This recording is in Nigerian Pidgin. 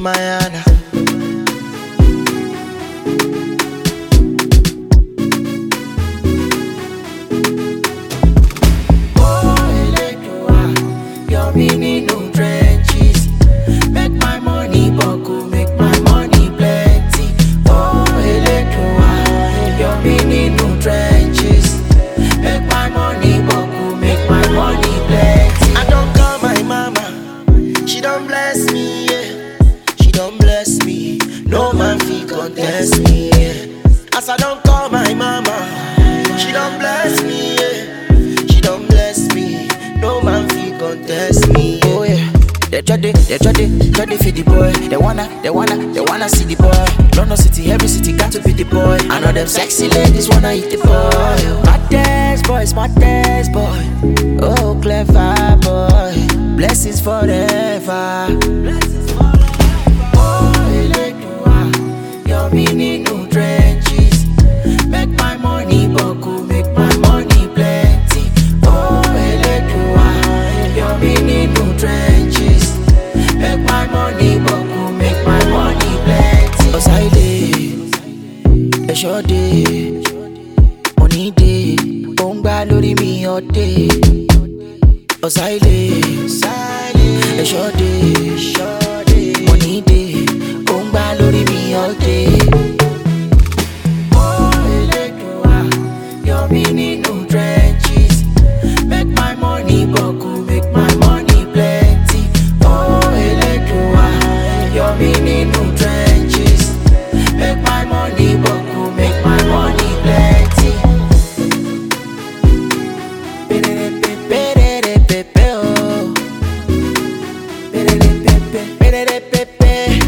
Mayana. Your meaning no trenches. Make my money buckle, make my money plenty. Oh, Electroa, your meaning no trenches. Make my money buckle, make my money plenty. I don't call my mama, she don't bless me, yeah. She don't bless me, no man fit contest me, yeah. As I don't call my mama, she don't bless me, yeah. She don't bless me, no man fit contest me, oh yeah. They try for the boy. They wanna see the boy. London city, every city got to be the boy. I know them sexy ladies wanna eat the boy. Smartest boy. Oh, clever boy. Blessings forever. Oh, Electroa, your meaning no trenches. Make my money buckle, make my money plenty. Oh, Electroa, your meaning no trenches. Make my money buckle, make my money plenty. Osaide, Eshode, Onide, Ongba lori mi ode. Osaide, Eshode, Onide, Ongba lori mi ode. Oh, Electroa, your meaning no trenches. Make my money buckle, make my money plenty. Oh, Electroa, your meaning no trenches. Make my money buckle, make my money plenty. Oh.